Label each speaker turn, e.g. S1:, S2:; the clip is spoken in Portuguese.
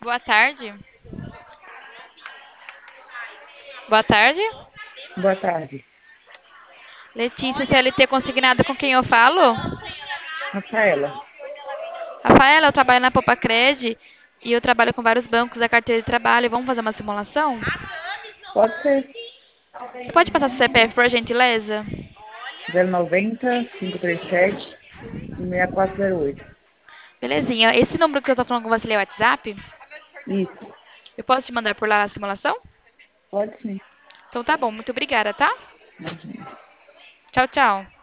S1: Boa tarde. Boa tarde.
S2: Boa tarde.
S1: Letícia, CLT consignada com quem eu falo?
S2: Rafaela,
S1: Rafaela, eu trabalho na Popacred e eu trabalho com vários bancos da carteira de trabalho. Vamos fazer uma simulação?
S2: pode ser
S1: Você pode passar seu CPF por gentileza?
S2: 090 537 6408.
S1: Belezinha. Esse número que eu tô falando com você é o WhatsApp?
S2: Isso,
S1: Eu posso te mandar por lá a simulação?
S2: pode sim.
S1: Então tá bom, muito obrigada, tá?
S2: Imagina.
S1: Tchau, tchau.